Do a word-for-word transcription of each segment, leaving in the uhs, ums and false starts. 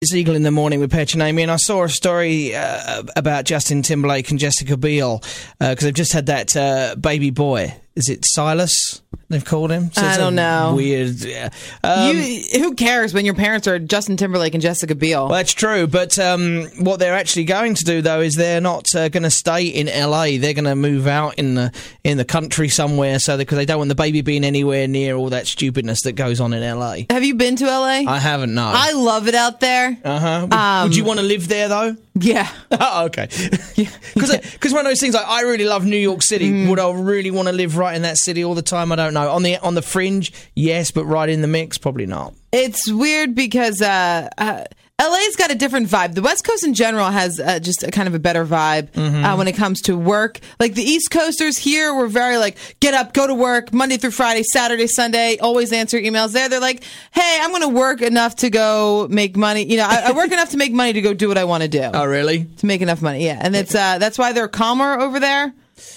It's Eagle in the Morning with Petch and Amy, and I saw a story uh, about Justin Timberlake and Jessica Biel because uh, they've just had that uh, baby boy. Is it Silas? They've called him. So I don't know. Weird. Yeah. Um, you, who cares when your parents are Justin Timberlake and Jessica Biel? Well, that's true. But um, what they're actually going to do, though, is they're not uh, going to stay in L A. They're going to move out in the in the country somewhere, so because they don't want the baby being anywhere near all that stupidness that goes on in L A. Have you been to L A? I haven't. No. I love it out there. Uh huh. Would, Um, would you want to live there though? Yeah. Oh, okay. Because because one of those things, like I really love New York City. Mm. Would I really want to live right in that city all the time? I don't know. On the on the fringe, yes, but right in the mix, probably not. It's weird because uh, uh, L A's got a different vibe. The West Coast in general has uh, just a kind of a better vibe mm-hmm. uh, when it comes to work. Like the East Coasters here were very like, get up, go to work, Monday through Friday, Saturday, Sunday, always answer emails. There, they're like, hey, I'm going to work enough to go make money. You know, I, I work enough to make money to go do what I want to do. Oh, really? To make enough money, yeah. And it's uh, that's why they're calmer over there.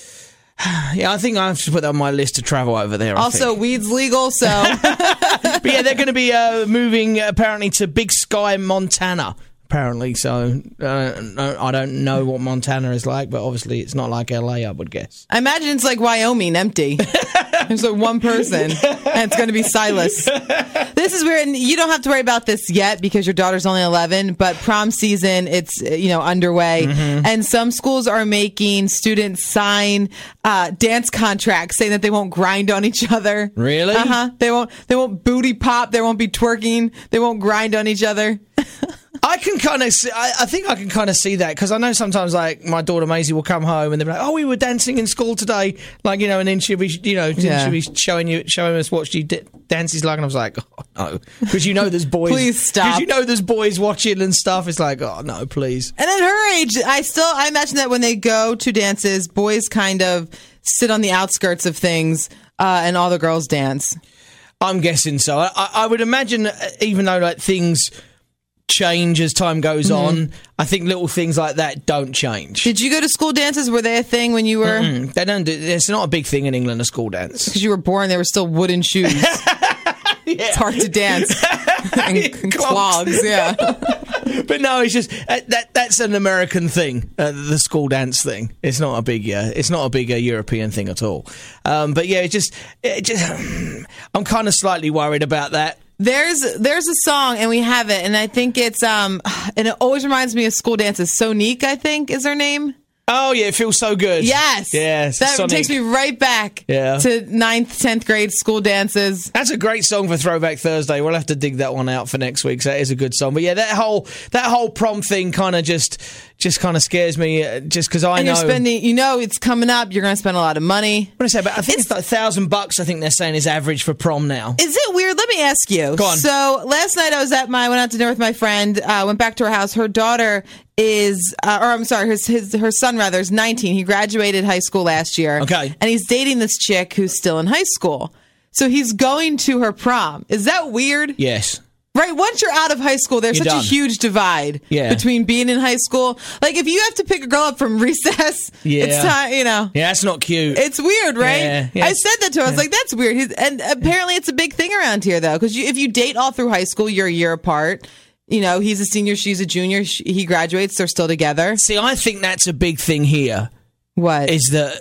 Yeah, I think I have to put that on my list to travel over there. I also, think. weed's legal, so. But yeah, they're going to be uh, moving apparently to Big Sky, Montana. Apparently, so uh, I don't know what Montana is like, but obviously it's not like L A, I would guess. I imagine it's like Wyoming, empty. There's like one person, and it's going to be Silas. This is weird, and you don't have to worry about this yet because your daughter's only eleven, but prom season, it's, you know, underway, mm-hmm. and some schools are making students sign uh, dance contracts saying that they won't grind on each other. Really? Uh-huh. They won't, they won't booty pop, they won't be twerking, they won't grind on each other. I can kind of, I, I think I can kind of see that because I know sometimes like my daughter Maisie will come home and they'll be like, "Oh, we were dancing in school today," like you know, and then she'll be, you know, yeah. she'll be showing you, showing us what she d- dances like, and I was like, "Oh no," because you know there's boys. Please stop. Because you know there's boys watching and stuff. It's like, oh no, please. And at her age, I still, I imagine that when they go to dances, boys kind of sit on the outskirts of things, uh, and all the girls dance. I'm guessing so. I, I would imagine, even though like things change as time goes mm-hmm. on, I think little things like that don't change. Did you go to school dances? Were they a thing when you were? Mm-mm. They don't do. It's not a big thing in England, a school dance. Because you were born, they were still wooden shoes. Yeah. It's hard to dance. and, and clogs, yeah. But no, it's just uh, that that's an American thing, uh, the school dance thing. It's not a big, uh, it's not a big uh, European thing at all. Um, but yeah, it just, it just, I'm kind of slightly worried about that. There's there's a song, and we have it, and I think it's, um, and it always reminds me of school dances. Sonique, I think, is her name. Oh, yeah, it feels so good. Yes. Yes. That Sonic. Takes me right back yeah. to ninth, tenth grade school dances. That's a great song for Throwback Thursday. We'll have to dig that one out for next week. So that is a good song. But yeah, that whole that whole prom thing kind of just just kind of scares me uh, just because I and know. You're spending, you know, it's coming up. You're going to spend a lot of money. What did I say? But I think it's, it's like a thousand bucks, I think they're saying is average for prom now. Is it weird? Let me ask you. Go on. So last night I was at my, I went out to dinner with my friend, uh, went back to her house. Her daughter is, uh, or I'm sorry, his, his her son rather is nineteen. He graduated high school last year. Okay. And he's dating this chick who's still in high school. So he's going to her prom. Is that weird? Yes. Right, once you're out of high school, there's You're such done. a huge divide yeah. between being in high school. Like, if you have to pick a girl up from recess, yeah. it's time, you know. Yeah, that's not cute. It's weird, right? Yeah, yeah, I said that to her. I was yeah. like, that's weird. He's, and apparently it's a big thing around here, though, because if you date all through high school, you're a year apart. You know, he's a senior, she's a junior. She, he graduates, they're still together. See, I think that's a big thing here. What? Is that...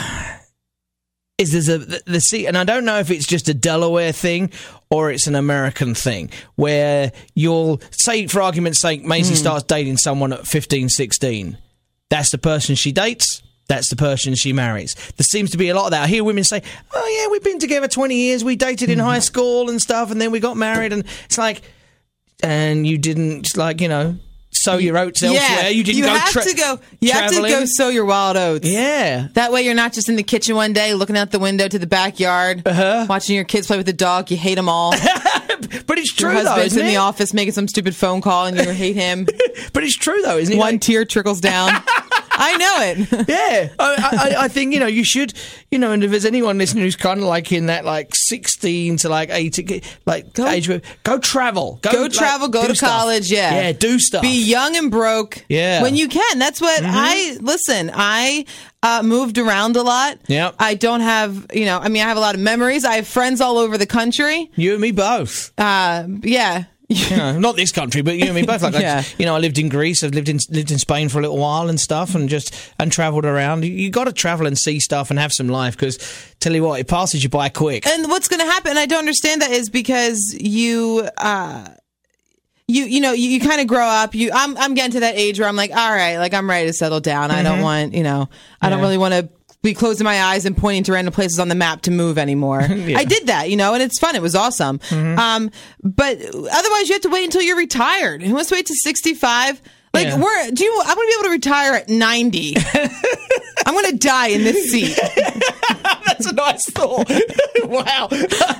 Is there's a the, the see, and I don't know if it's just a Delaware thing or it's an American thing where you'll say, for argument's sake, Maisie mm. starts dating someone at fifteen, sixteen. That's the person she dates. That's the person she marries. There seems to be a lot of that. I hear women say, "Oh yeah, we've been together twenty years. We dated in mm. high school and stuff, and then we got married." And it's like, and you didn't like, you know. Sow your oats elsewhere. Yeah, you didn't you go have tra- to go. You traveling. have to go sow your wild oats. Yeah, that way you're not just in the kitchen one day looking out the window to the backyard, uh-huh. watching your kids play with the dog. You hate them all. But it's true, your though, husband's isn't in it? the office making some stupid phone call, and you hate him. But it's true, though, isn't it? One like- tear trickles down. I know it. Yeah, I, I, I think, you know, you should, you know, and if there's anyone listening who's kind of like in that like sixteen to like eighteen, like go, age, go travel, go, go like, travel, go to stuff. college, yeah, yeah, do stuff, be young and broke, yeah, when you can. That's what mm-hmm. I listen. I uh, moved around a lot. Yeah, I don't have, you know, I mean, I have a lot of memories. I have friends all over the country. You and me both. Uh, yeah. You know, not this country, but you and me both. Like, Yeah. I, you know, I lived in Greece. I've lived in lived in Spain for a little while and stuff, and just and travelled around. You, you got to travel and see stuff and have some life, because tell you what, it passes you by quick. And what's going to happen? And I don't understand that is because you. Uh, You you know you, you kind of grow up. You I'm I'm getting to that age where I'm like, all right, like I'm ready to settle down. Mm-hmm. I don't want you know I don't Yeah. really want to be closing my eyes and pointing to random places on the map to move anymore. Yeah. I did that, you know, and it's fun. It was awesome. Mm-hmm. Um, but otherwise, you have to wait until you're retired. Who wants to wait to sixty-five? Like Yeah. we're do you? I'm gonna be able to retire at ninety. I'm gonna die in this seat. That's a nice thought. Wow.